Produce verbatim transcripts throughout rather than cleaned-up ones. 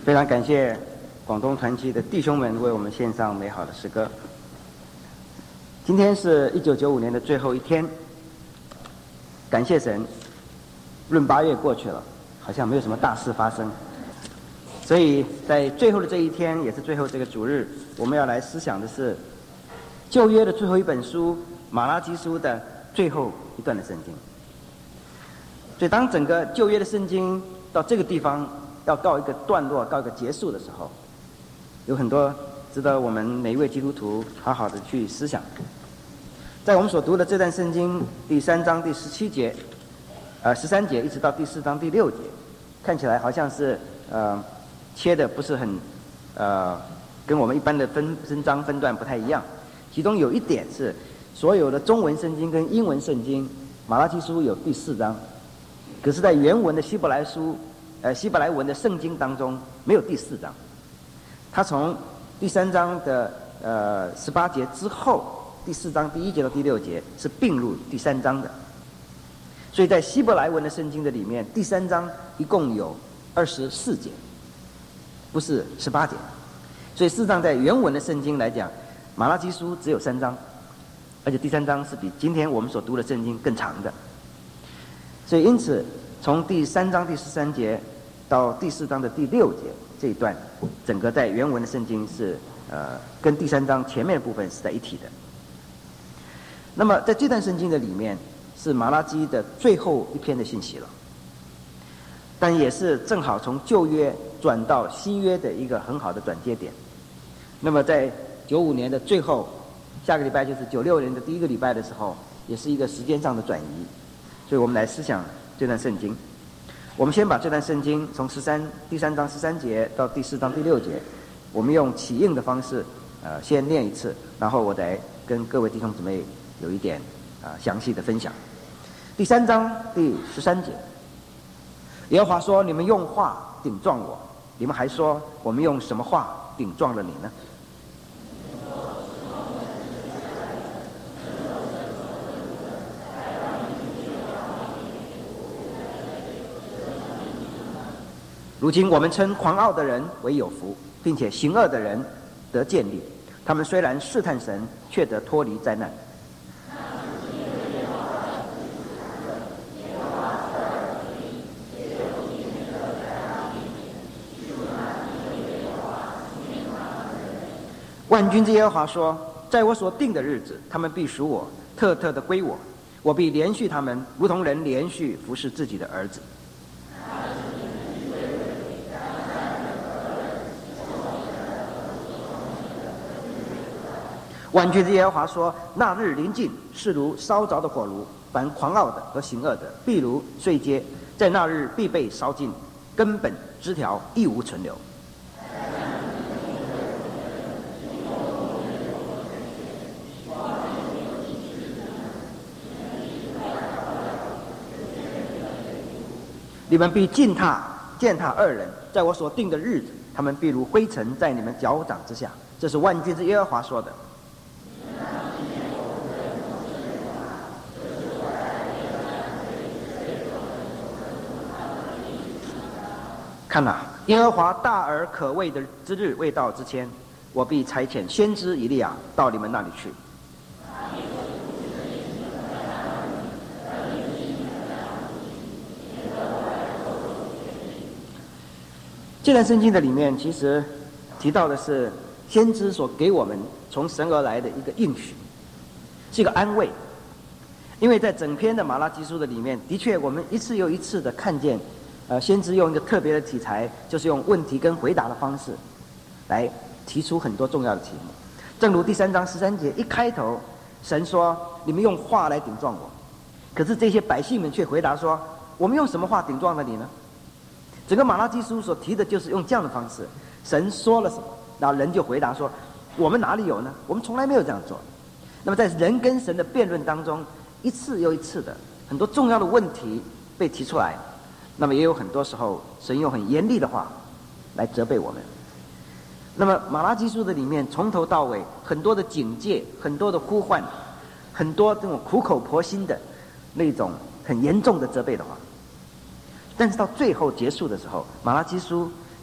非常感谢广东团契的弟兄们为我们献上美好的诗歌。今天是一九九五年的最后一天，感谢神，闰八月过去了，好像没有什么大事发生。所以在最后的这一天，也是最后这个主日，我们要来思想的是旧约的最后一本书马拉基书的最后一段的圣经。所以当整个旧约的圣经到这个地方要告一个段落，告一个结束的时候，有很多值得我们每一位基督徒好好的去思想。在我们所读的这段圣经第三章第十七节，呃十三节一直到第四章第六节，看起来好像是呃切的不是很呃跟我们一般的分分章分段不太一样。其中有一点是，所有的中文圣经跟英文圣经，马拉基书有第四章，可是在原文的希伯来书。呃，希伯来文的圣经当中没有第四章，它从第三章的呃十八节之后，第四章第一节到第六节是并入第三章的，所以在希伯来文的圣经的里面，第三章一共有二十四节，不是十八节，所以事实上在原文的圣经来讲，马拉基书只有三章，而且第三章是比今天我们所读的圣经更长的，所以因此从第三章第十三节到第四章的第六节这一段，整个在原文的圣经是呃跟第三章前面的部分是在一起的。那么在这段圣经的里面，是马拉基的最后一篇的信息了，但也是正好从旧约转到新约的一个很好的转接点。那么在九五年的最后，下个礼拜就是九六年的第一个礼拜的时候，也是一个时间上的转移，所以我们来思想这段圣经。我们先把这段圣经从十三第三章十三节到第四章第六节，我们用起印的方式，呃，先念一次，然后我再跟各位弟兄姊妹有一点啊、呃、详细的分享。第三章第十三节，耶和华说：“你们用话顶撞我，你们还说我们用什么话顶撞了你呢？”如今我们称狂傲的人为有福，并且行恶的人得建立。他们虽然试探神，却得脱离灾难。万军之耶和华说：“在我所定的日子，他们必属我，特特的归我。我必连续他们，如同人连续服侍自己的儿子。”万军之耶和华说：“那日临近，是如烧着的火炉；凡狂傲的和行恶的，必如碎秸，在那日必被烧尽，根本枝条一无存留。”你们必践踏践踏二人，在我所定的日子，他们必如灰尘在你们脚掌之下。这是万军之耶和华说的。看哪、啊，耶和华大而可畏的之日未到之前，我必差遣先知以利亚到你们那里去。这段圣经的里面，其实提到的是先知所给我们从神而来的一个应许，是一个安慰。因为在整篇的马拉基书的里面，的确我们一次又一次的看见。呃，先知用一个特别的题材，就是用问题跟回答的方式，来提出很多重要的题目。正如第三章十三节一开头，神说：“你们用话来顶撞我。”可是这些百姓们却回答说：“我们用什么话顶撞了你呢？”整个马拉基书所提的就是用这样的方式，神说了什么，然后人就回答说：“我们哪里有呢？我们从来没有这样做。”那么在人跟神的辩论当中，一次又一次的很多重要的问题被提出来。那么也有很多时候，神用很严厉的话来责备我们。那么马拉基书的里面，从头到尾很多的警戒，很多的呼唤，很多这种苦口婆心的那种很严重的责备的话。但是到最后结束的时候，马拉基书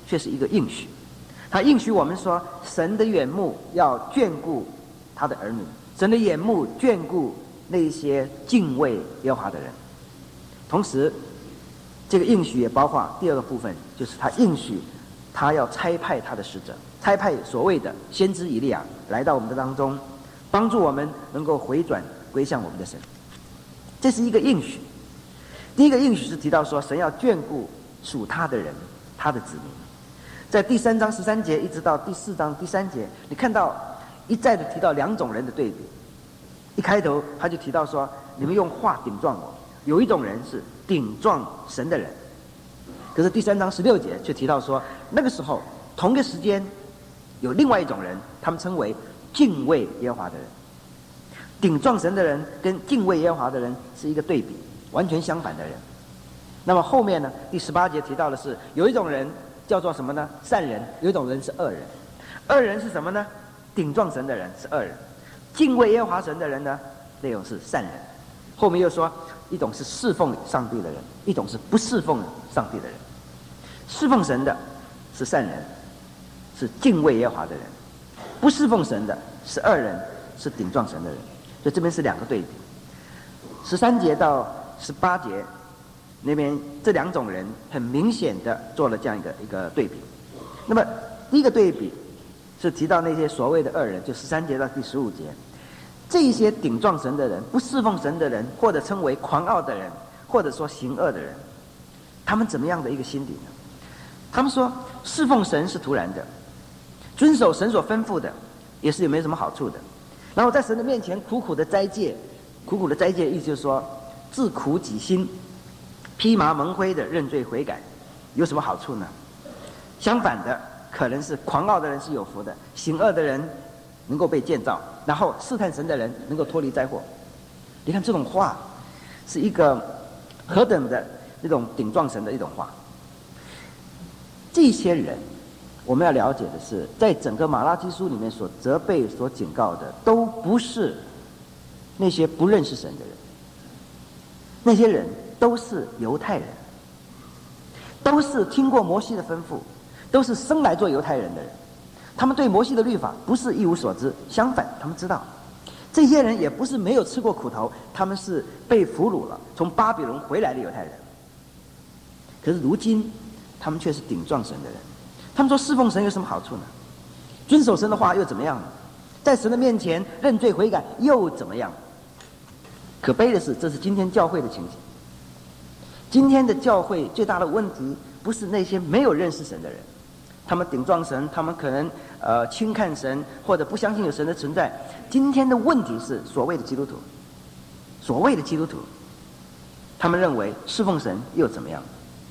却是一个应许。他应许我们说，神的眼目要眷顾他的儿女，神的眼目眷顾那些敬畏耶和华的人。同时，这个应许也包括第二个部分，就是他应许他要差派他的使者，差派所谓的先知以利亚来到我们的当中，帮助我们能够回转归向我们的神。这是一个应许。第一个应许是提到说，神要眷顾属他的人，他的子民。在第三章十三节一直到第四章第三节，你看到一再的提到两种人的对比。一开头他就提到说，你们用话顶撞我，有一种人是顶撞神的人。可是第三章十六节却提到说，那个时候同个时间有另外一种人，他们称为敬畏耶和华的人。顶撞神的人跟敬畏耶和华的人是一个对比，完全相反的人。那么后面呢，第十八节提到的是，有一种人叫做什么呢？善人。有一种人是恶人。恶人是什么呢？顶撞神的人是恶人，敬畏耶和华神的人呢，那种是善人。后面又说，一种是侍奉上帝的人，一种是不侍奉上帝的人。侍奉神的是善人，是敬畏耶和华的人；不侍奉神的是恶人，是顶撞神的人。所以这边是两个对比。十三节到十八节那边，这两种人很明显的做了这样一个一个对比。那么第一个对比是提到那些所谓的恶人，就十三节到第十五节，这一些顶撞神的人、不侍奉神的人，或者称为狂傲的人，或者说行恶的人，他们怎么样的一个心理呢？他们说，侍奉神是徒然的，遵守神所吩咐的也是有没有什么好处的。然后在神的面前苦苦的斋戒，苦苦的斋戒意思就是说，自苦己心，披麻蒙灰的认罪悔改，有什么好处呢？相反的，可能是狂傲的人是有福的，行恶的人能够被建造，然后试探神的人能够脱离灾祸。你看这种话是一个何等的那种顶撞神的一种话。这些人我们要了解的是，在整个马拉基书里面所责备所警告的，都不是那些不认识神的人，那些人都是犹太人，都是听过摩西的吩咐，都是生来做犹太人的人。他们对摩西的律法不是一无所知，相反他们知道。这些人也不是没有吃过苦头，他们是被俘虏了从巴比伦回来的犹太人。可是如今他们却是顶撞神的人。他们说侍奉神有什么好处呢？遵守神的话又怎么样呢？在神的面前认罪悔改又怎么样？可悲的是，这是今天教会的情形。今天的教会最大的问题不是那些没有认识神的人，他们顶撞神，他们可能呃轻看神，或者不相信有神的存在。今天的问题是所谓的基督徒，所谓的基督徒，他们认为侍奉神又怎么样？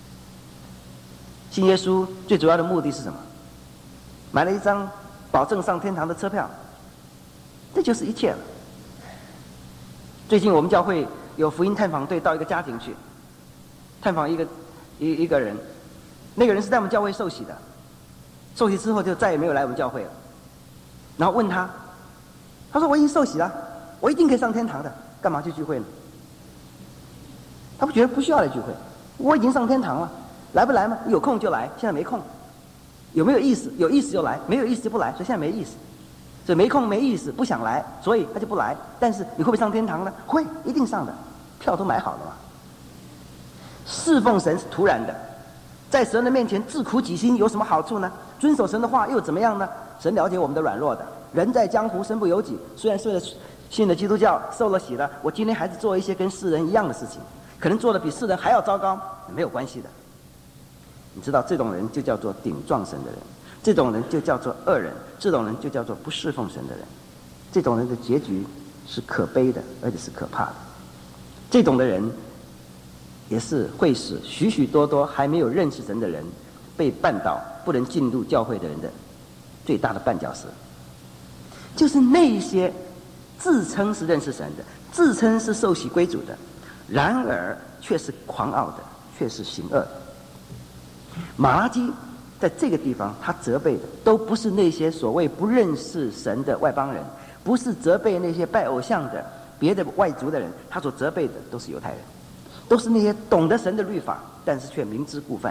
信耶稣最主要的目的是什么？买了一张保证上天堂的车票，这就是一切了。最近我们教会有福音探访队到一个家庭去探访一个一一个人，那个人是在我们教会受洗的，受洗之后就再也没有来我们教会了。然后问他，他说我已经受洗了，我一定可以上天堂的，干嘛去聚会呢？他不觉得不需要来聚会，我已经上天堂了，来不来嘛？有空就来，现在没空。有没有意思？有意思就来，没有意思就不来，所以现在没意思。所以没空没意思，不想来，所以他就不来。但是你会不会上天堂呢？会，一定上的，票都买好了嘛。侍奉神是徒然的，在神的面前自苦己心有什么好处呢？遵守神的话又怎么样呢？神了解我们的软弱的，人在江湖身不由己。虽然是信了基督教，受了洗了，我今天还是做一些跟世人一样的事情，可能做的比世人还要糟糕，没有关系的。你知道这种人就叫做顶撞神的人，这种人就叫做恶人，这种人就叫做不侍奉神的人。这种人的结局是可悲的，而且是可怕的。这种的人也是会使许许多多还没有认识神的人被绊倒，不能进入教会的人的最大的绊脚石。就是那些自称是认识神的，自称是受洗归主的，然而却是狂傲的，却是行恶的。马拉基在这个地方他责备的都不是那些所谓不认识神的外邦人，不是责备那些拜偶像的别的外族的人，他所责备的都是犹太人，都是那些懂得神的律法但是却明知故犯的。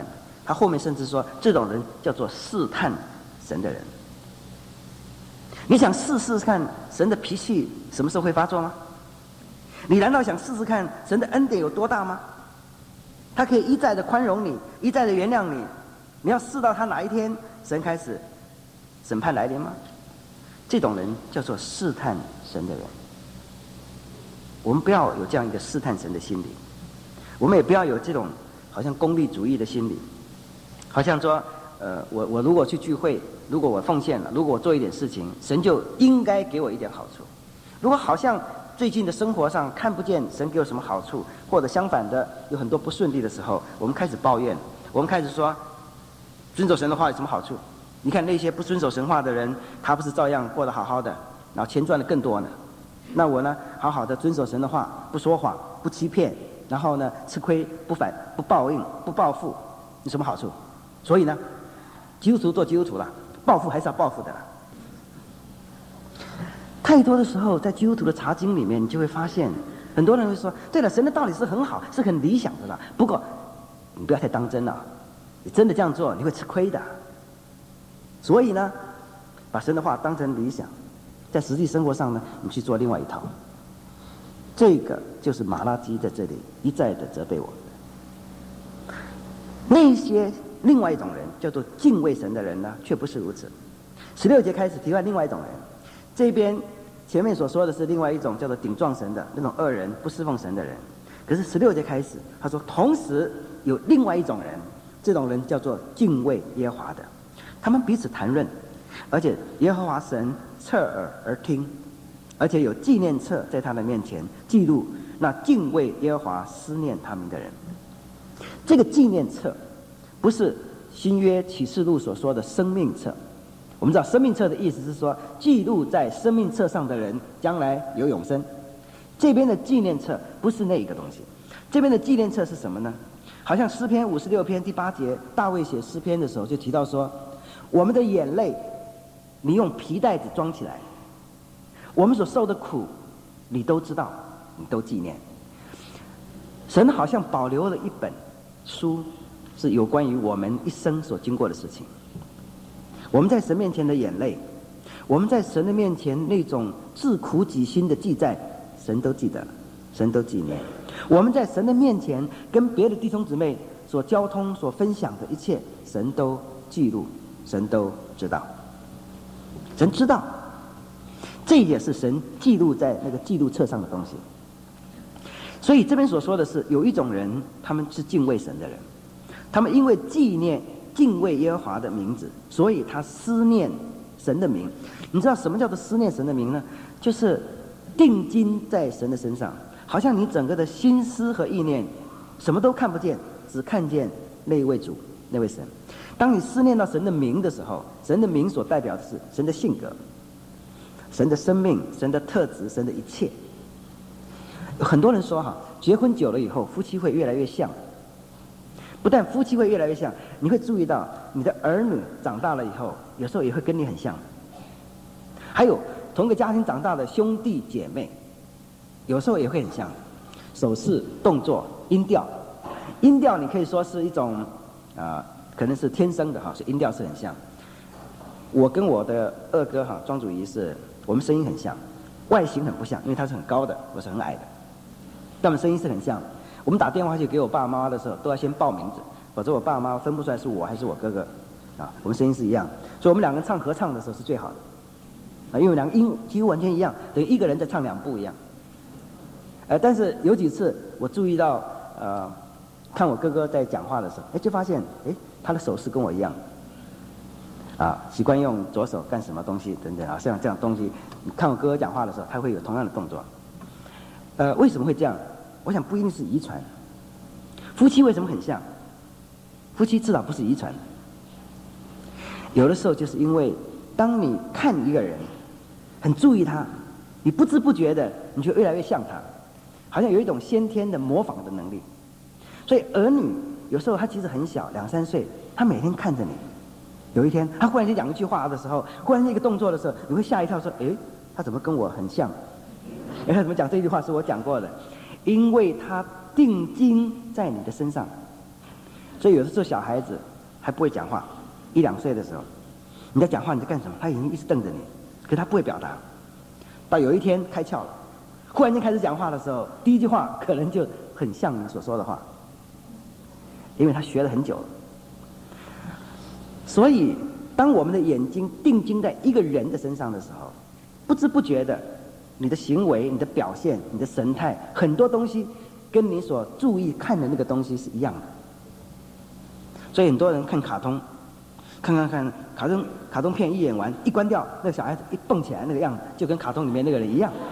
他后面甚至说这种人叫做试探神的人。你想试试看神的脾气什么时候会发作吗？你难道想试试看神的恩典有多大吗？他可以一再的宽容你，一再的原谅你，你要试到他哪一天神开始审判来临吗？这种人叫做试探神的人。我们不要有这样一个试探神的心理，我们也不要有这种好像功利主义的心理，好像说呃，我我如果去聚会，如果我奉献了，如果我做一点事情，神就应该给我一点好处。如果好像最近的生活上看不见神给我什么好处，或者相反的有很多不顺利的时候，我们开始抱怨，我们开始说遵守神的话有什么好处？你看那些不遵守神话的人，他不是照样过得好好的，然后钱赚的更多呢？那我呢，好好的遵守神的话，不说谎，不欺骗，然后呢，吃亏不反，不报应，不报复，有什么好处？所以呢，基督徒做基督徒了，报复还是要报复的了。太多的时候，在基督徒的查经里面，你就会发现，很多人会说：“对了，神的道理是很好，是很理想的啦。不过，你不要太当真了，你真的这样做，你会吃亏的。”所以呢，把神的话当成理想，在实际生活上呢，你去做另外一套。这个就是马拉基在这里一再的责备我们。那些另外一种人叫做敬畏神的人呢，却不是如此。十六节开始提到另外一种人，这边前面所说的是另外一种叫做顶撞神的那种恶人，不侍奉神的人。可是十六节开始，他说同时有另外一种人，这种人叫做敬畏耶和华的，他们彼此谈论，而且耶和华神侧耳而听，而且有纪念册在他的面前记录那敬畏耶和华思念他们的人。这个纪念册不是新约启示录所说的生命册。我们知道生命册的意思是说，记录在生命册上的人将来有永生。这边的纪念册不是那一个东西，这边的纪念册是什么呢？好像诗篇五十六篇第八节，大卫写诗篇的时候就提到说，我们的眼泪你用皮袋子装起来，我们所受的苦你都知道，你都纪念。神好像保留了一本书，是有关于我们一生所经过的事情。我们在神面前的眼泪，我们在神的面前那种自苦己心的记载，神都记得，神都纪念。我们在神的面前跟别的弟兄姊妹所交通所分享的一切，神都记录，神都知道。神知道，这也是神记录在那个记录册上的东西。所以这边所说的是，有一种人，他们是敬畏神的人，他们因为纪念敬畏耶和华的名字，所以他思念神的名。你知道什么叫做思念神的名呢？就是定睛在神的身上，好像你整个的心思和意念什么都看不见，只看见那一位主，那位神。当你思念到神的名的时候，神的名所代表的是神的性格、神的生命、神的特质、神的一切。很多人说哈，结婚久了以后，夫妻会越来越像。不但夫妻会越来越像，你会注意到你的儿女长大了以后，有时候也会跟你很像。还有同一个家庭长大的兄弟姐妹，有时候也会很像，手势、动作、音调。音调你可以说是一种啊、呃，可能是天生的哈，所以音调是很像。我跟我的二哥哈庄主仪是，我们声音很像，外形很不像，因为他是很高的，我是很矮的，但我们声音是很像。我们打电话去给我爸爸妈妈的时候，都要先报名字，否则我爸爸妈妈分不出来是我还是我哥哥，啊，我们声音是一样，所以我们两个人唱合唱的时候是最好的，啊，因为两个音几乎完全一样，等于一个人在唱两部一样。呃，但是有几次我注意到，呃，看我哥哥在讲话的时候，哎，就发现，哎，他的手势跟我一样，啊，习惯用左手干什么东西等等啊，像这样东西，你看我哥哥讲话的时候，他会有同样的动作。呃，为什么会这样？我想不一定是遗传。夫妻为什么很像？夫妻至少不是遗传。有的时候就是因为当你看一个人很注意他，你不知不觉的你就越来越像他，好像有一种先天的模仿的能力。所以儿女有时候他其实很小，两三岁，他每天看着你，有一天他忽然间讲一句话的时候，忽然间一个动作的时候，你会吓一跳说，诶，他怎么跟我很像？诶，他怎么讲这句话是我讲过的？因为他定睛在你的身上。所以有的时候小孩子还不会讲话，一两岁的时候，你在讲话你在干什么？他眼睛一直瞪着你，可他不会表达。到有一天开窍了，忽然间开始讲话的时候，第一句话可能就很像你所说的话，因为他学了很久了。所以，当我们的眼睛定睛在一个人的身上的时候，不知不觉的，你的行为、你的表现、你的神态，很多东西跟你所注意看的那个东西是一样的。所以很多人看卡通，看看看卡通卡通片一演完，一关掉，那个小孩子一蹦起来那个样子，就跟卡通里面那个人一样。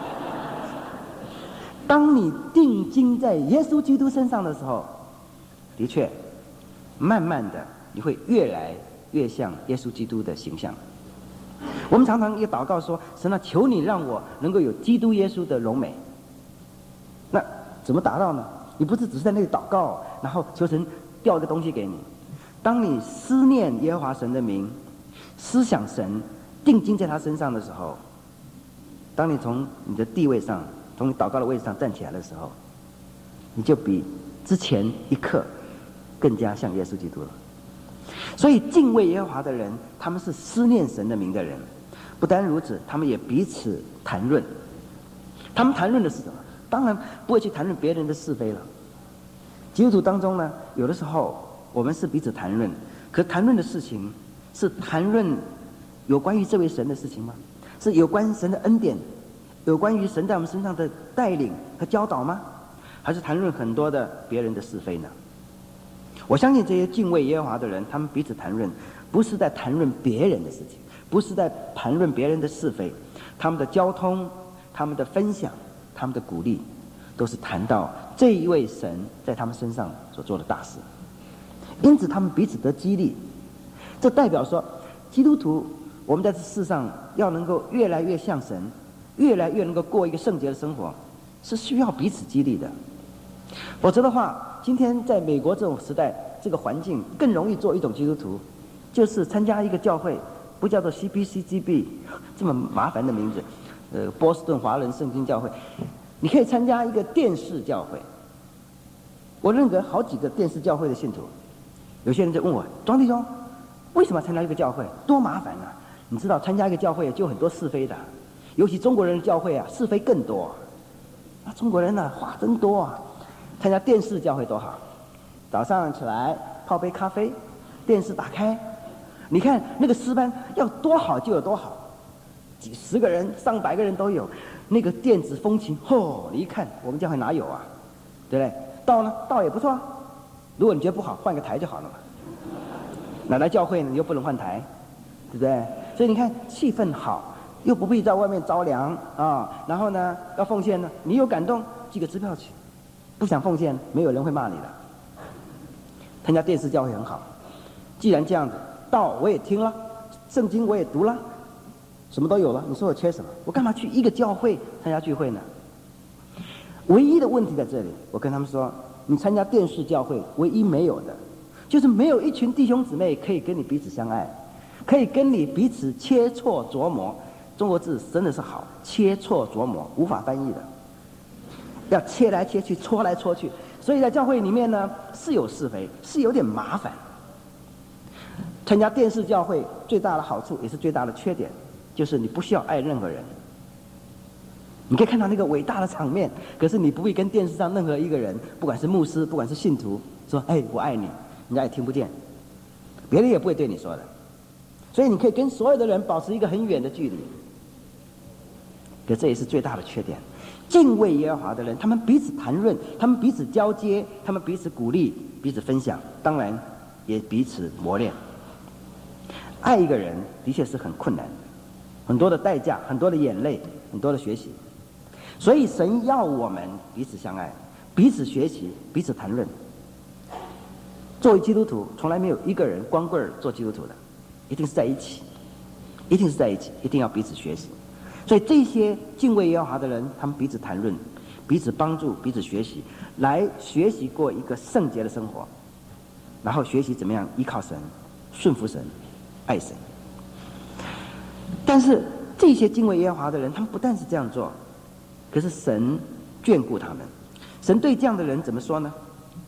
当你定睛在耶稣基督身上的时候，的确，慢慢的你会越来越像耶稣基督的形象。我们常常也祷告说：“神啊，求你让我能够有基督耶稣的荣美。”那怎么达到呢？你不是只是在那里祷告，然后求神掉一个东西给你。当你思念耶和华神的名，思想神，定睛在他身上的时候，当你从你的地位上，从你祷告的位置上站起来的时候，你就比之前一刻更加像耶稣基督了。所以敬畏耶和华的人，他们是思念神的名的人。不单如此，他们也彼此谈论。他们谈论的是什么？当然不会去谈论别人的是非了。基督徒当中呢，有的时候我们是彼此谈论，可谈论的事情是谈论有关于这位神的事情吗？是有关神的恩典，有关于神在我们身上的带领和教导吗？还是谈论很多的别人的是非呢？我相信这些敬畏耶和华的人，他们彼此谈论，不是在谈论别人的事情，不是在谈论别人的是非，他们的交通、他们的分享、他们的鼓励，都是谈到这一位神在他们身上所做的大事。因此他们彼此得激励。这代表说，基督徒我们在这世上要能够越来越像神，越来越能够过一个圣洁的生活，是需要彼此激励的。否则的话，今天在美国这种时代，这个环境更容易做一种基督徒，就是参加一个教会，不叫做 C P C G B 这么麻烦的名字，呃，波士顿华人圣经教会，你可以参加一个电视教会。我认得好几个电视教会的信徒，有些人就问我：庄弟兄，为什么参加一个教会？多麻烦啊！你知道参加一个教会就很多是非的，尤其中国人的教会啊，是非更多。啊，中国人呢、啊、话真多啊！参加电视教会多好，早上起来泡杯咖啡，电视打开，你看那个诗班要多好就有多好，几十个人、上百个人都有，那个电子风琴，吼，你一看我们教会哪有啊？对不对？道呢，道也不错啊。如果你觉得不好，换个台就好了嘛。哪来教会呢？你又不能换台，对不对？所以你看气氛好，又不必在外面着凉啊。然后呢，要奉献呢，你有感动，寄个支票去。不想奉献，没有人会骂你的。参加电视教会很好，既然这样子，道我也听了，圣经我也读了，什么都有了，你说我缺什么？我干嘛去一个教会参加聚会呢？唯一的问题在这里，我跟他们说，你参加电视教会，唯一没有的，就是没有一群弟兄姊妹可以跟你彼此相爱，可以跟你彼此切磋琢磨。中国字真的是好，切磋琢磨，无法翻译的。要切来切去，戳来戳去，所以在教会里面呢，是有是非，是有点麻烦。参加电视教会最大的好处，也是最大的缺点，就是你不需要爱任何人。你可以看到那个伟大的场面，可是你不必跟电视上任何一个人，不管是牧师，不管是信徒，说：“哎，我爱你”，人家也听不见，别人也不会对你说的。所以你可以跟所有的人保持一个很远的距离。可这也是最大的缺点。敬畏耶和华的人，他们彼此谈论，他们彼此交接，他们彼此鼓励，彼此分享，当然也彼此磨练。爱一个人的确是很困难的，很多的代价，很多的眼泪，很多的学习。所以神要我们彼此相爱，彼此学习，彼此谈论。作为基督徒，从来没有一个人光棍儿做基督徒的，一定是在一起，一定是在一起，一定要彼此学习。所以这些敬畏耶和华的人，他们彼此谈论，彼此帮助，彼此学习，来学习过一个圣洁的生活，然后学习怎么样依靠神、顺服神、爱神。但是这些敬畏耶和华的人，他们不但是这样做，可是神眷顾他们。神对这样的人怎么说呢？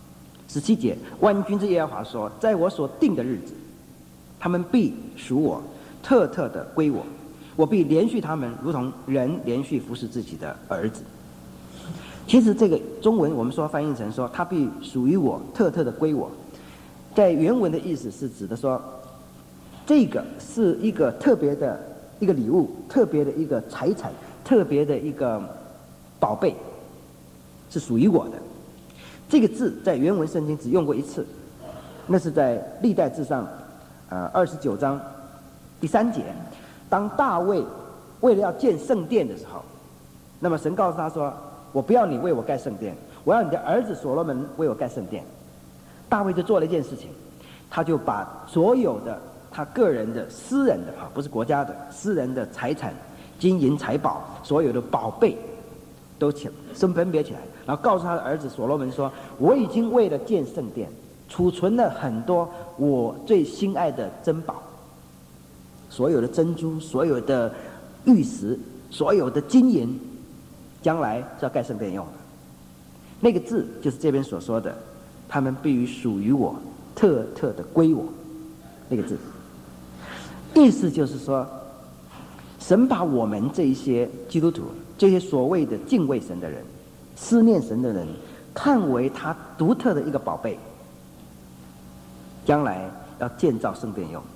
十七节，万军之耶和华说：在我所定的日子，他们必属我，特特的归我，我必连续他们，如同人连续服侍自己的儿子。其实这个中文我们说翻译成说他必属于我，特特的归我，在原文的意思是指的说，这个是一个特别的一个礼物，特别的一个财产，特别的一个宝贝，是属于我的。这个字在原文圣经只用过一次，那是在历代志上呃二十九章第三节，当大卫为了要建圣殿的时候，那么神告诉他说，我不要你为我盖圣殿，我要你的儿子所罗门为我盖圣殿。大卫就做了一件事情，他就把所有的他个人的私人的啊，不是国家的私人的财产、金银财宝，所有的宝贝都起分分别起来，然后告诉他的儿子所罗门说，我已经为了建圣殿储存了很多我最心爱的珍宝，所有的珍珠，所有的玉石，所有的金银，将来是要盖圣殿用的。那个字就是这边所说的，他们必须属于我，特特的归我，那个字意思就是说，神把我们这一些基督徒，这些所谓的敬畏神的人、思念神的人，看为他独特的一个宝贝，将来要建造圣殿用。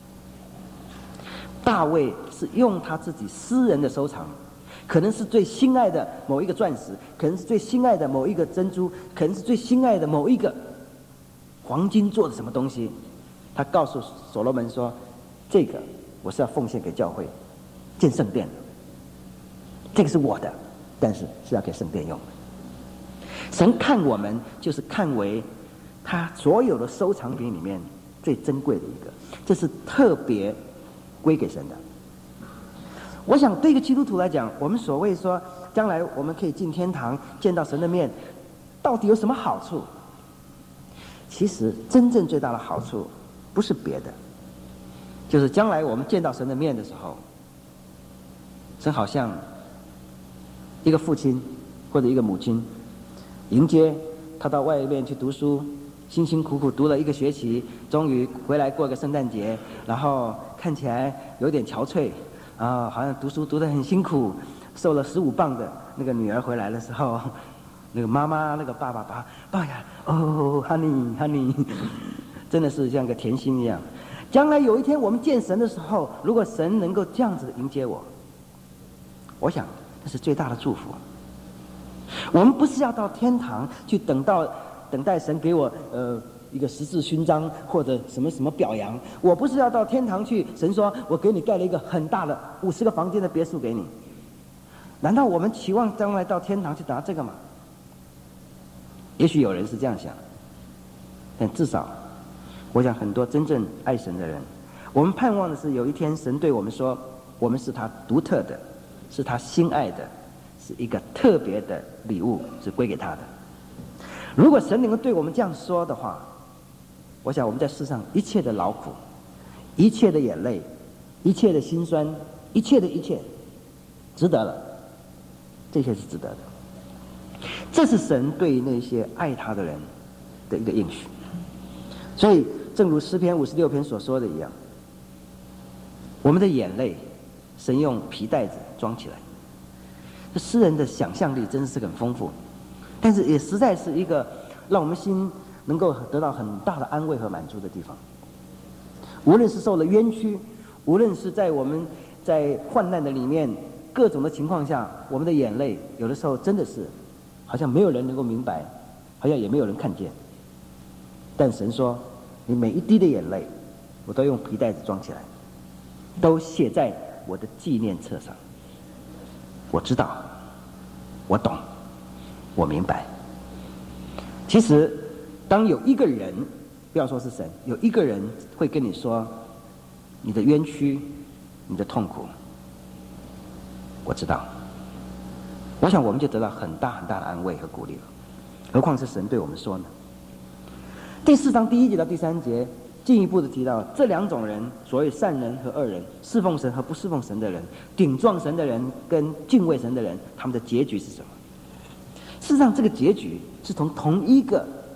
大卫是用他自己私人的收藏，可能是最心爱的某一个钻石，可能是最心爱的某一个珍珠，可能是最心爱的某一个黄金做的什么东西，他告诉所罗门说，这个我是要奉献给教会建圣殿的，这个是我的，但是是要给圣殿用的。神看我们就是看为他所有的收藏品里面最珍贵的一个，这是特别归给神的。我想对一个基督徒来讲，我们所谓说将来我们可以进天堂见到神的面，到底有什么好处？其实真正最大的好处不是别的，就是将来我们见到神的面的时候，神好像一个父亲或者一个母亲迎接他到外面去读书，辛辛苦苦读了一个学期，终于回来过个圣诞节，然后看起来有点憔悴啊，好像读书读得很辛苦，瘦了十五磅的那个女儿回来的时候，那个妈妈那个爸爸把抱呀，哦 honey honey， 真的是像个甜心一样。将来有一天我们见神的时候，如果神能够这样子迎接我，我想这是最大的祝福。我们不是要到天堂去等到等待神给我呃一个十字勋章或者什么什么表扬，我不是要到天堂去，神说我给你盖了一个很大的五十个房间的别墅给你，难道我们期望将来到天堂去拿这个吗？也许有人是这样想，但至少我想很多真正爱神的人，我们盼望的是有一天神对我们说，我们是他独特的，是他心爱的，是一个特别的礼物，是归给他的。如果神能够对我们这样说的话，我想我们在世上一切的劳苦，一切的眼泪，一切的辛酸，一切的一切值得了，这些是值得的。这是神对那些爱他的人的一个应许。所以正如诗篇五十六篇所说的一样，我们的眼泪神用皮袋子装起来。这诗人的想象力真是很丰富，但是也实在是一个让我们心能够得到很大的安慰和满足的地方。无论是受了冤屈，无论是在我们在患难的里面各种的情况下，我们的眼泪有的时候真的是好像没有人能够明白，好像也没有人看见，但神说你每一滴的眼泪我都用皮袋子装起来，都写在我的纪念册上。我知道，我懂，我明白。其实当有一个人，不要说是神，有一个人会跟你说你的冤屈，你的痛苦，我知道，我想我们就得到很大很大的安慰和鼓励了，何况是神对我们说呢？第四章第一节到第三节进一步的提到这两种人，所谓善人和恶人，侍奉神和不侍奉神的人，顶撞神的人跟敬畏神的人，他们的结局是什么？事实上这个结局是从同一个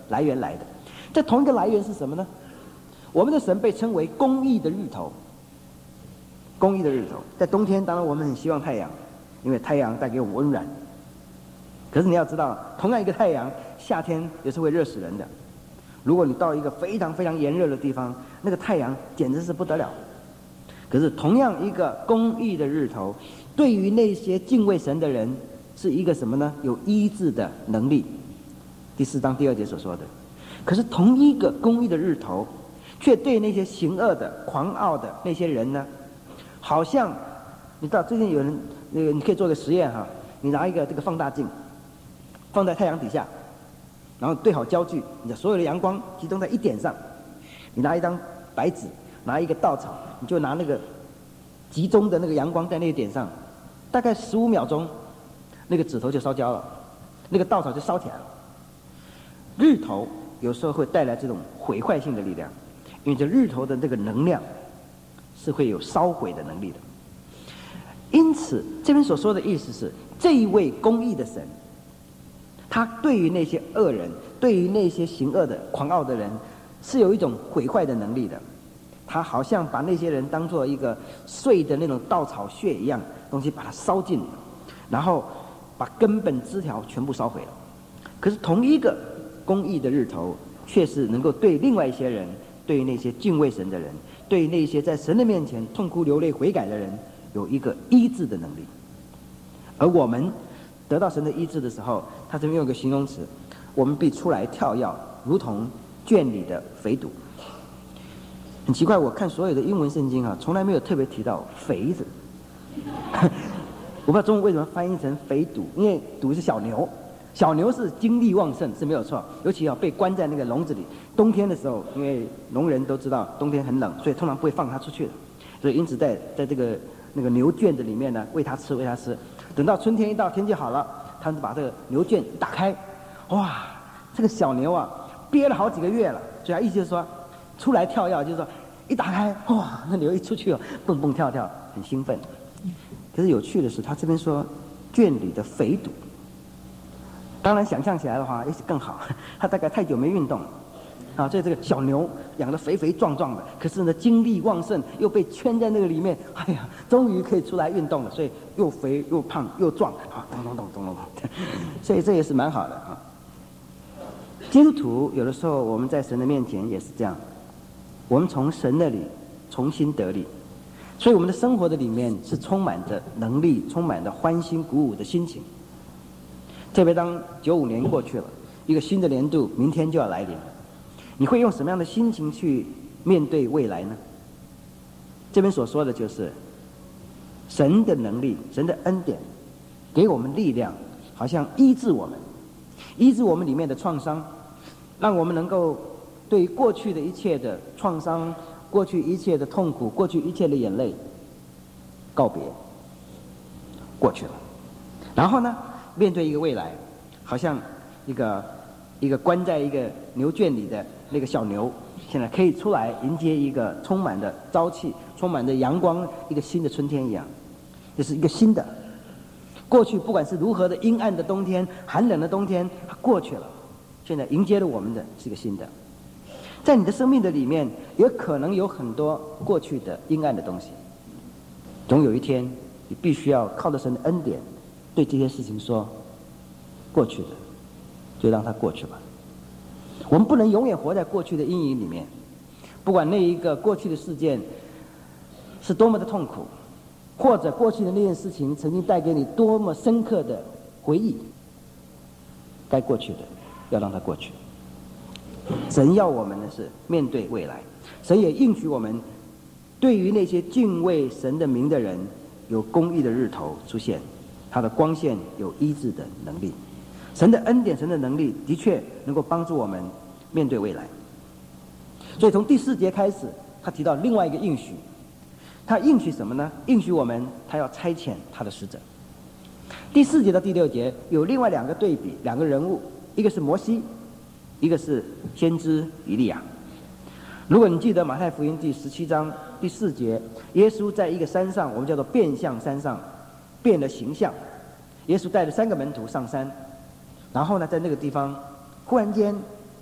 来源来的。这同一个来源是什么呢？我们的神被称为公义的日头。公义的日头，在冬天当然我们很希望太阳，因为太阳带给我们温暖。可是你要知道，同样一个太阳，夏天也是会热死人的。如果你到一个非常非常炎热的地方，那个太阳简直是不得了。可是同样一个公义的日头，对于那些敬畏神的人，是一个什么呢？有医治的能力。第四章第二节所说的。可是同一个公义的日头，却对那些行恶的、狂傲的那些人呢，好像你知道最近有人那个你可以做个实验哈，你拿一个这个放大镜，放在太阳底下，然后对好焦距，你的所有的阳光集中在一点上。你拿一张白纸，拿一个稻草，你就拿那个集中的那个阳光在那个点上，大概十五秒钟，那个指头就烧焦了，那个稻草就烧起来了。日头有时候会带来这种毁坏性的力量，因为这日头的这个能量是会有烧毁的能力的。因此这边所说的意思是，这一位公义的神，他对于那些恶人，对于那些行恶的狂傲的人，是有一种毁坏的能力的。他好像把那些人当作一个碎的那种稻草屑一样东西，把它烧尽，然后把根本枝条全部烧毁了。可是同一个公义的日头，却是能够对另外一些人，对于那些敬畏神的人，对于那些在神的面前痛哭流泪悔改的人，有一个医治的能力。而我们得到神的医治的时候，他这边用一个形容词，我们必出来跳跃，如同圈里的肥犊。很奇怪，我看所有的英文圣经啊，从来没有特别提到肥字。我不知道中文为什么翻译成肥犊，因为犊是小牛，小牛是精力旺盛是没有错，尤其要被关在那个笼子里，冬天的时候，因为农人都知道冬天很冷，所以通常不会放它出去的，所以因此在在这个那个牛圈子里面呢，喂它吃喂它吃，等到春天一到，天气好了，他们就把这个牛圈打开，哇，这个小牛啊憋了好几个月了，所以他意思就是说出来跳跃，就是说一打开，哇，那牛一出去哦，蹦蹦跳跳，很兴奋。可是有趣的是，他这边说圈里的肥犊，当然想象起来的话也许更好，他大概太久没运动了啊，所以这个小牛养得肥肥壮壮的，可是呢精力旺盛，又被圈在那个里面，哎呀，终于可以出来运动了，所以又肥又胖又壮啊，咚咚咚咚咚咚，所以这也是蛮好的啊。基督徒有的时候我们在神的面前也是这样，我们从神那里重新得力，所以我们的生活的里面是充满着能力，充满着欢欣鼓舞的心情。特别当九五年过去了，一个新的年度明天就要来临了，你会用什么样的心情去面对未来呢？这边所说的就是神的能力，神的恩典给我们力量，好像医治我们，医治我们里面的创伤，让我们能够对于过去的一切的创伤，过去一切的痛苦，过去一切的眼泪告别，过去了。然后呢，面对一个未来，好像一个一个关在一个牛圈里的那个小牛，现在可以出来迎接一个充满的朝气、充满的阳光，一个新的春天一样。这是一个新的，过去不管是如何的阴暗的冬天、寒冷的冬天，它过去了，现在迎接了我们的是一个新的。在你的生命的里面，也可能有很多过去的阴暗的东西，总有一天你必须要靠着神的恩典，对这些事情说，过去的就让它过去吧。我们不能永远活在过去的阴影里面，不管那一个过去的事件是多么的痛苦，或者过去的那件事情曾经带给你多么深刻的回忆，该过去的要让它过去。神要我们的是面对未来，神也应许我们，对于那些敬畏神的名的人，有公义的日头出现，它的光线有医治的能力。神的恩典，神的能力的确能够帮助我们面对未来。所以从第四节开始，他提到另外一个应许，他应许什么呢？应许我们他要差遣他的使者。第四节到第六节有另外两个对比，两个人物，一个是摩西，一个是先知以利亚。如果你记得马太福音第十七章第四节，耶稣在一个山上，我们叫做变相山上变了形象，耶稣带着三个门徒上山，然后呢在那个地方忽然间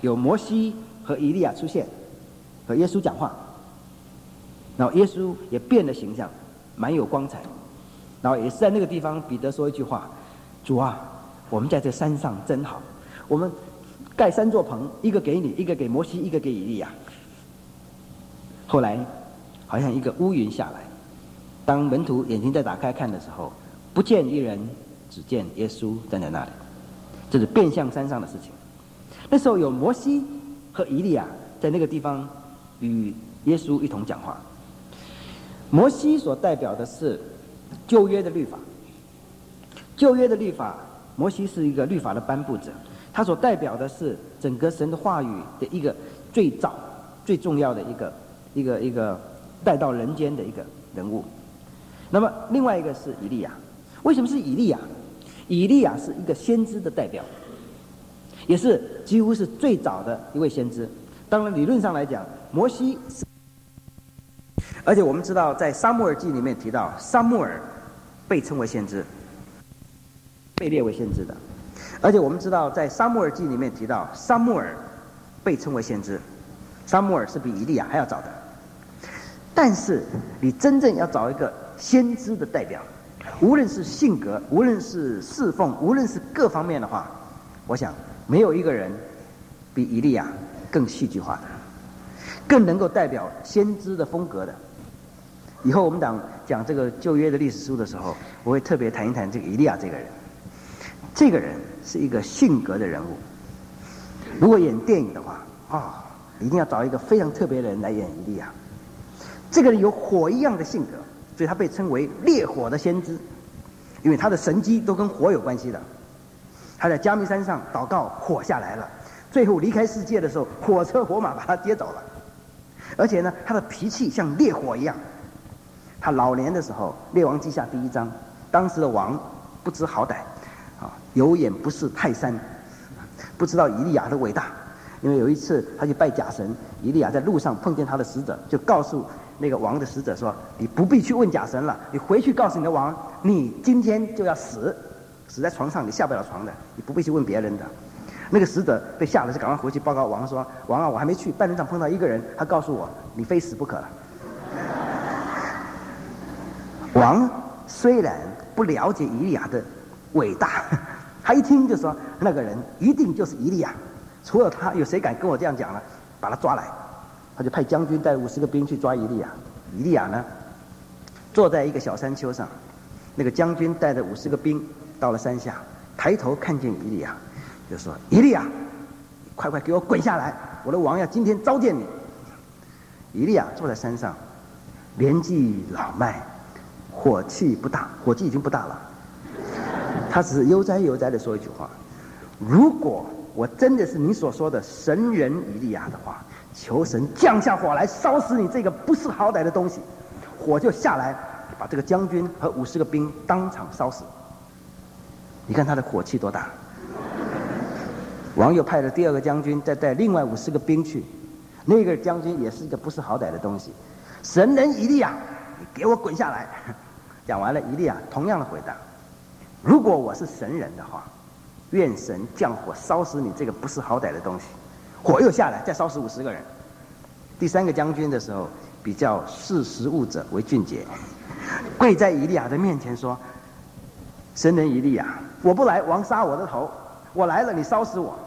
有摩西和以利亚出现，和耶稣讲话，然后耶稣也变了形象，蛮有光彩。然后也是在那个地方，彼得说一句话：“主啊，我们在这山上真好，我们盖三座棚，一个给你，一个给摩西，一个给以利亚。”后来好像一个乌云下来，当门徒眼睛再打开看的时候，不见一人，只见耶稣站在那里。这是变相山上的事情。那时候有摩西和以利亚在那个地方与耶稣一同讲话。摩西所代表的是旧约的律法，旧约的律法，摩西是一个律法的颁布者，他所代表的是整个神的话语的一个最早、最重要的一个、一个、一个带到人间的一个人物。那么另外一个是以利亚，为什么是以利亚？以利亚是一个先知的代表，也是几乎是最早的一位先知。当然理论上来讲，摩西是，而且我们知道在撒母耳记里面提到，撒母耳被称为先知，被列为先知的。而且我们知道在撒母耳记里面提到，撒母耳被称为先知，撒母耳是比以利亚还要早的。但是你真正要找一个先知的代表，无论是性格，无论是侍奉，无论是各方面的话，我想没有一个人比以利亚更戏剧化的，更能够代表先知的风格的。以后我们讲讲这个旧约的历史书的时候，我会特别谈一谈这个以利亚这个人。这个人是一个性格的人物。如果演电影的话，啊、哦，一定要找一个非常特别的人来演以利亚。这个人有火一样的性格，所以他被称为烈火的先知，因为他的神迹都跟火有关系的。他在迦密山上祷告，火下来了，最后离开世界的时候，火车火马把他接走了。而且呢，他的脾气像烈火一样。他老年的时候，《列王记下》第一章，当时的王不知好歹，啊，有眼不识泰山，不知道以利亚的伟大。因为有一次他去拜假神，以利亚在路上碰见他的使者，就告诉那个王的使者说：“你不必去问假神了，你回去告诉你的王，你今天就要死，死在床上，你下不了床的，你不必去问别人的。”那个使者被吓了，就赶快回去报告王说：“王啊，我还没去，半路上碰到一个人，他告诉我你非死不可了。”王虽然不了解以利亚的伟大，他一听就说那个人一定就是以利亚，除了他有谁敢跟我这样讲呢？把他抓来。他就派将军带五十个兵去抓以利亚。以利亚呢，坐在一个小山丘上，那个将军带着五十个兵到了山下，抬头看见以利亚，就说：“以利亚，快快给我滚下来！我的王要今天召见你。”以利亚坐在山上，年纪老迈，火气不大，火气已经不大了。他只是悠哉悠哉地说一句话：“如果我真的是你所说的神人以利亚的话，求神降下火来烧死你这个不识好歹的东西。”火就下来，把这个将军和五十个兵当场烧死。你看他的火气多大！王又派了第二个将军，再带另外五十个兵去。那个将军也是一个不识好歹的东西。神人以利亚，你给我滚下来！讲完了，以利亚同样的回答：“如果我是神人的话，愿神降火烧死你这个不识好歹的东西。”火又下来，再烧死五十个人。第三个将军的时候，比较识时务者为俊杰，跪在以利亚的面前说：“神人以利亚，我不来，王杀我的头；我来了，你烧死我。”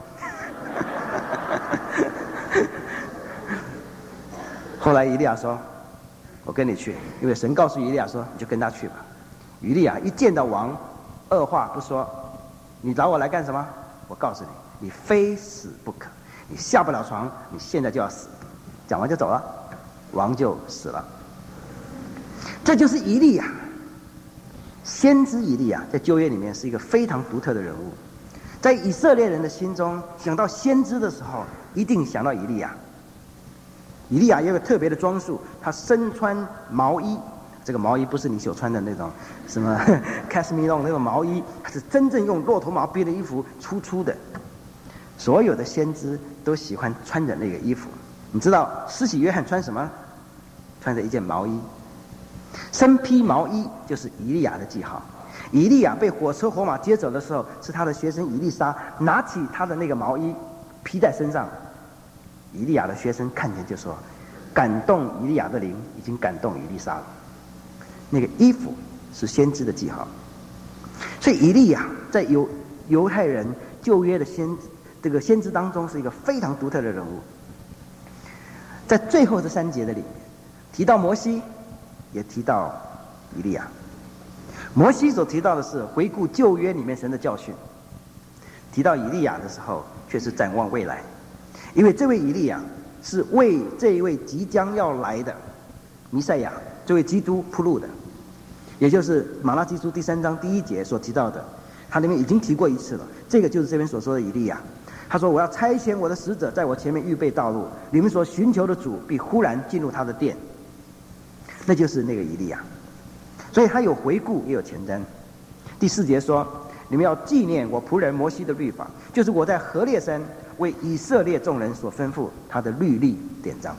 后来以利亚说：“我跟你去，因为神告诉以利亚说，你就跟他去吧。”以利亚一见到王，二话不说：“你找我来干什么？我告诉你，你非死不可，你下不了床，你现在就要死。”讲完就走了，王就死了。这就是以利亚，先知以利亚在旧约里面是一个非常独特的人物。在以色列人的心中，想到先知的时候，一定想到以利亚。以利亚有个特别的装束，他身穿毛衣，这个毛衣不是你所穿的那种什么 cashmere 那种毛衣，它是真正用骆驼毛编的衣服，粗粗的。所有的先知都喜欢穿着那个衣服。你知道施洗约翰穿什么？穿着一件毛衣。身披毛衣就是以利亚的记号。以利亚被火车火马接走的时候，是他的学生以利沙拿起他的那个毛衣披在身上， 以利亚的学生看见就说，感动以利亚的灵已经感动以利沙了。那个衣服是先知的记号，所以以利亚在犹犹太人旧约的先这个先知当中是一个非常独特的人物。在最后这三节的里面提到摩西，也提到以利亚。摩西所提到的是回顾旧约里面神的教训，提到以利亚的时候却是展望未来，因为这位以利亚是为这一位即将要来的弥赛亚，这位基督铺路的，也就是马拉基书第三章第一节所提到的，他里面已经提过一次了。这个就是这边所说的以利亚，他说我要差遣我的使者在我前面预备道路，你们所寻求的主必忽然进入他的殿，那就是那个以利亚。所以他有回顾也有前瞻。第四节说，你们要纪念我仆人摩西的律法，就是我在何烈山为以色列众人所吩咐他的律例典章。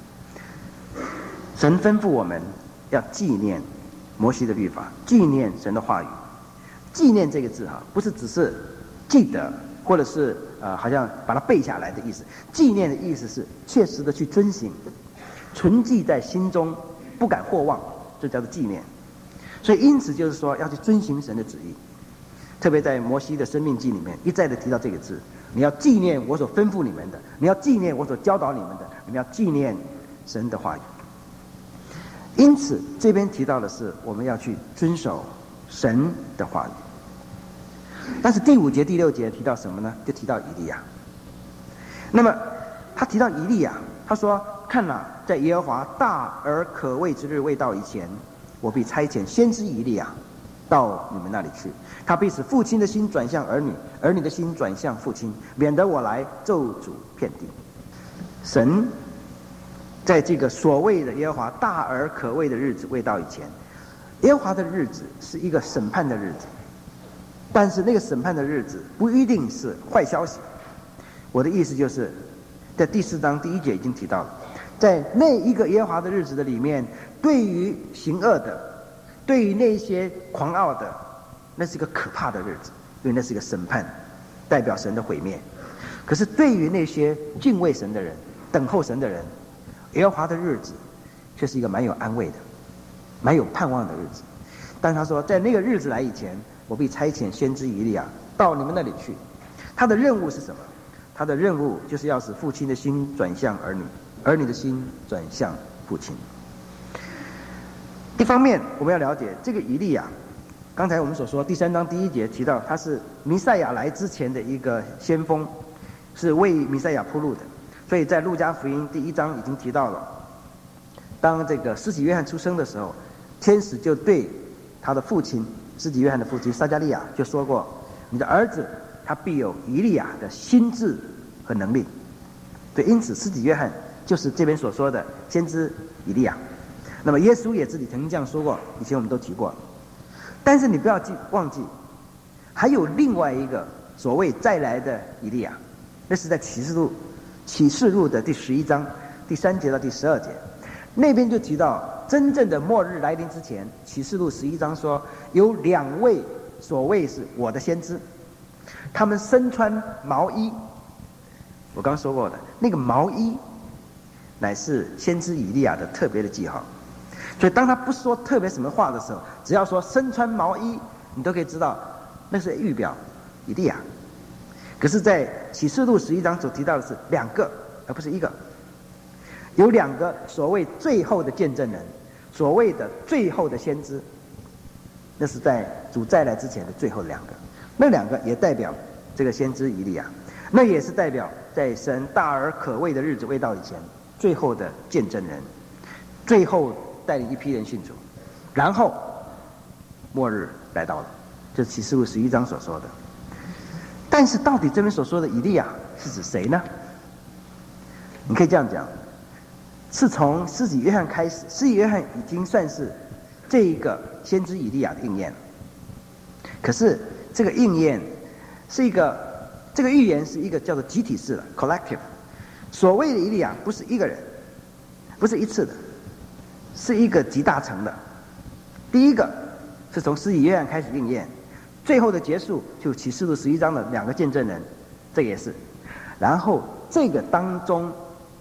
神吩咐我们要纪念摩西的律法，纪念神的话语。纪念这个字哈，不是只是记得，或者是呃好像把它背下来的意思。纪念的意思是切实的去遵行，存记在心中，不敢或忘，这叫做纪念。所以因此就是说要去遵行神的旨意，特别在摩西的生命记里面一再的提到这个字，你要纪念我所吩咐你们的，你要纪念我所教导你们的，你们要纪念神的话语。因此这边提到的是我们要去遵守神的话语。但是第五节第六节提到什么呢？就提到以利亚。那么他提到以利亚，他说看哪，在耶和华大而可畏之日未到以前，我必差遣先知以利亚到你们那里去，他必使父亲的心转向儿女，儿女的心转向父亲，免得我来咒诅遍地。神在这个所谓的耶和华大而可畏的日子未到以前，耶和华的日子是一个审判的日子，但是那个审判的日子不一定是坏消息。我的意思就是在第四章第一节已经提到了，在那一个耶和华的日子的里面，对于行恶的，对于那些狂傲的，那是一个可怕的日子，因为那是一个审判，代表神的毁灭。可是对于那些敬畏神的人，等候神的人，耶和华的日子却是一个蛮有安慰的，蛮有盼望的日子。但他说在那个日子来以前，我必差遣先知以利亚到你们那里去。他的任务是什么？他的任务就是要使父亲的心转向儿女，儿女的心转向父亲。一方面我们要了解这个以利亚，刚才我们所说第三章第一节提到他是弥赛亚来之前的一个先锋，是为弥赛亚铺路的。所以在路加福音第一章已经提到了，当这个施洗约翰出生的时候，天使就对他的父亲施洗约翰的父亲撒迦利亚就说过，你的儿子他必有以利亚的心智和能力。对，因此施洗约翰就是这边所说的先知以利亚。那么耶稣也自己曾经这样说过，以前我们都提过。但是你不要记忘记，还有另外一个所谓再来的以利亚，那是在启示录启示录的第十一章第三节到第十二节，那边就提到真正的末日来临之前，启示录十一章说有两位所谓是我的先知，他们身穿毛衣。我刚说过的那个毛衣乃是先知以利亚的特别的记号。所以当他不说特别什么话的时候，只要说身穿毛衣，你都可以知道那是预表以利亚。可是在启示录十一章所提到的是两个而不是一个，有两个所谓最后的见证人，所谓的最后的先知，那是在主再来之前的最后两个，那两个也代表这个先知以利亚，那也是代表在神大而可畏的日子未到以前最后的见证人，最后带领一批人信主，然后末日来到了，这是启示录十一章所说的。但是到底这边所说的以利亚是指谁呢？你可以这样讲，是从施洗约翰开始，施洗约翰已经算是这一个先知以利亚的应验了。可是这个应验是一个，这个预言是一个叫做集体式的 collective。所谓的以利亚不是一个人，不是一次的，是一个集大成的。第一个是从施洗约翰开始应验，最后的结束就启示录十一章的两个见证人，这个也是。然后这个当中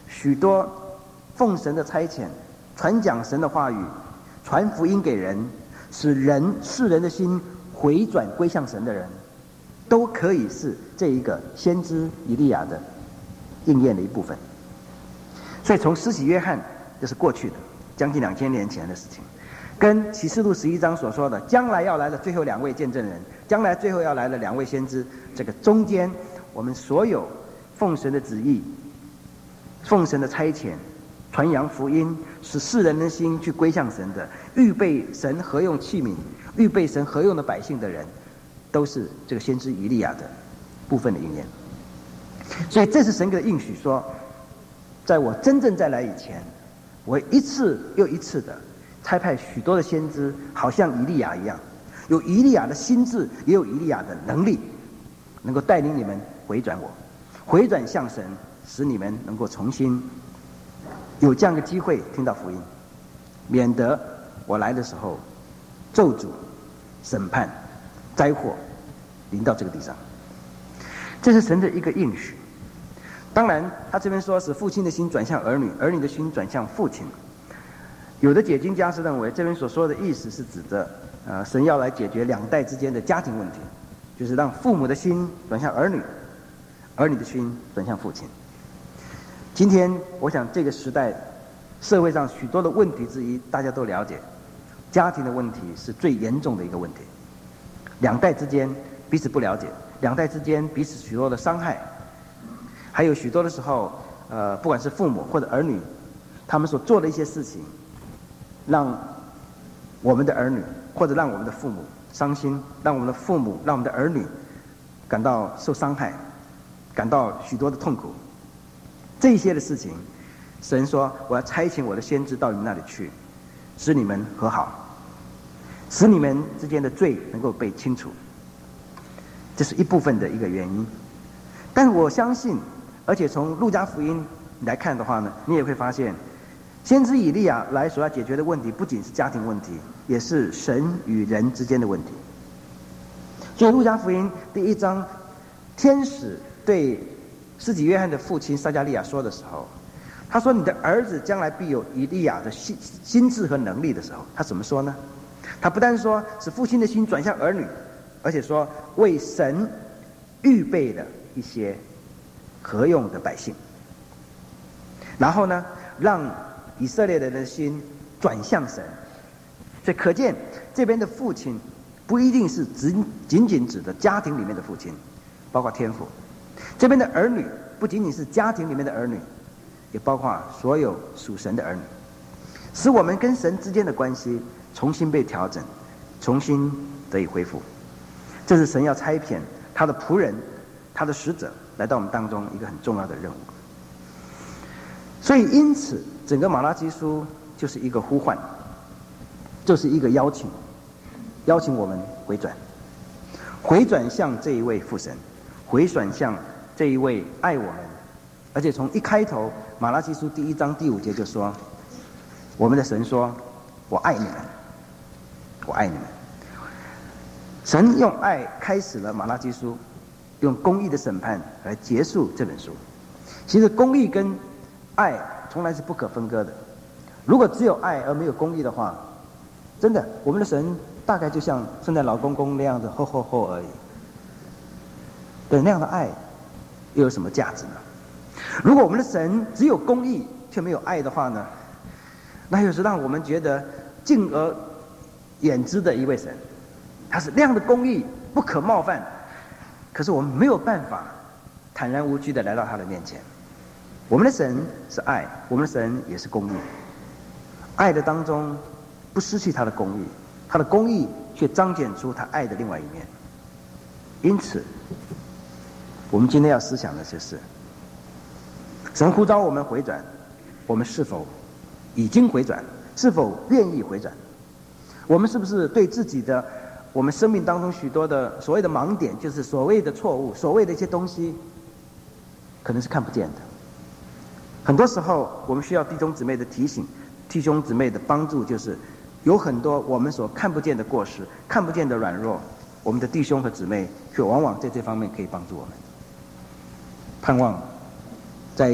许多奉神的差遣，传讲神的话语，传福音给人，使人世人的心回转归向神的人，都可以是这一个先知以利亚的应验的一部分。所以从施洗约翰，这是过去的将近两千年前的事情，跟启示录十一章所说的将来要来的最后两位见证人，将来最后要来的两位先知，这个中间我们所有奉神的旨意，奉神的差遣，传扬福音，使世人的心去归向神的，预备神合用器皿，预备神合用的百姓的人，都是这个先知以利亚的部分的应验。所以这是神给的应许，说在我真正再来以前，我会一次又一次的差派许多的先知，好像以利亚一样，有以利亚的心智，也有以利亚的能力，能够带领你们回转我，回转向神，使你们能够重新有这样的机会听到福音，免得我来的时候咒诅、审判、灾祸临到这个地上。这是神的一个应许。当然他这边说使父亲的心转向儿女，儿女的心转向父亲。有的解经家是认为这边所说的意思是指着呃神要来解决两代之间的家庭问题，就是让父母的心转向儿女，儿女的心转向父亲。今天我想这个时代社会上许多的问题之一，大家都了解，家庭的问题是最严重的一个问题。两代之间彼此不了解，两代之间彼此许多的伤害，还有许多的时候呃不管是父母或者儿女，他们所做的一些事情，让我们的儿女或者让我们的父母伤心，让我们的父母让我们的儿女感到受伤害，感到许多的痛苦。这些的事情，神说我要差遣我的先知到你们那里去，使你们和好，使你们之间的罪能够被清除。这是一部分的一个原因。但我相信，而且从路加福音来看的话呢，你也会发现先知以利亚来所要解决的问题不仅是家庭问题，也是神与人之间的问题。所以路加福音第一章，天使对施洗约翰的父亲撒迦利亚说的时候，他说你的儿子将来必有以利亚的心心智和能力的时候，他怎么说呢？他不但说使父亲的心转向儿女，而且说为神预备了一些合用的百姓，然后呢让以色列人的心转向神。所以可见这边的父亲不一定是只仅仅指的家庭里面的父亲，包括天父。这边的儿女不仅仅是家庭里面的儿女，也包括所有属神的儿女，使我们跟神之间的关系重新被调整，重新得以恢复。这是神要差遣他的仆人，他的使者来到我们当中一个很重要的任务。所以因此整个马拉基书就是一个呼唤，就是一个邀请，邀请我们回转，回转向这一位父神，回转向这一位爱我们。而且从一开头马拉基书第一章第五节就说，我们的神说我爱你们，我爱你们。神用爱开始了马拉基书，用公义的审判来结束这本书。其实公义跟爱从来是不可分割的。如果只有爱而没有公义的话，真的我们的神大概就像圣诞老公公那样的吼吼吼而已。对，那样的爱又有什么价值呢？如果我们的神只有公义却没有爱的话呢，那又是让我们觉得敬而远之的一位神。他是那样的公义，不可冒犯，可是我们没有办法坦然无惧的来到他的面前。我们的神是爱，我们的神也是公义。爱的当中不失去他的公义，他的公义却彰显出他爱的另外一面。因此我们今天要思想的就是神呼召我们回转，我们是否已经回转，是否愿意回转？我们是不是对自己的我们生命当中许多的所谓的盲点，就是所谓的错误，所谓的一些东西可能是看不见的。很多时候我们需要弟兄姊妹的提醒，弟兄姊妹的帮助，就是有很多我们所看不见的过失，看不见的软弱，我们的弟兄和姊妹却往往在这方面可以帮助我们。盼望在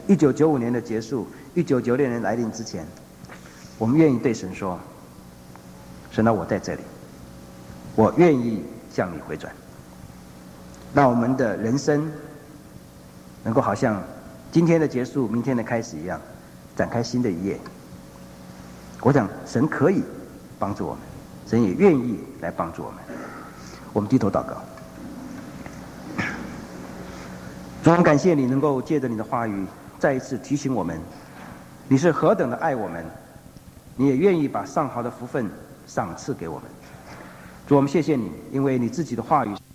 一九九五年的结束，一九九六年来临之前，我们愿意对神说：神啊，我在这里，我愿意向你回转。让我们的人生能够好像今天的结束、明天的开始一样，展开新的一页。我想神可以帮助我们，神也愿意来帮助我们。我们低头祷告。主，我们感谢你能够借着你的话语再一次提醒我们，你是何等的爱我们，你也愿意把上好的福分赏赐给我们。主，我们谢谢你，因为你自己的话语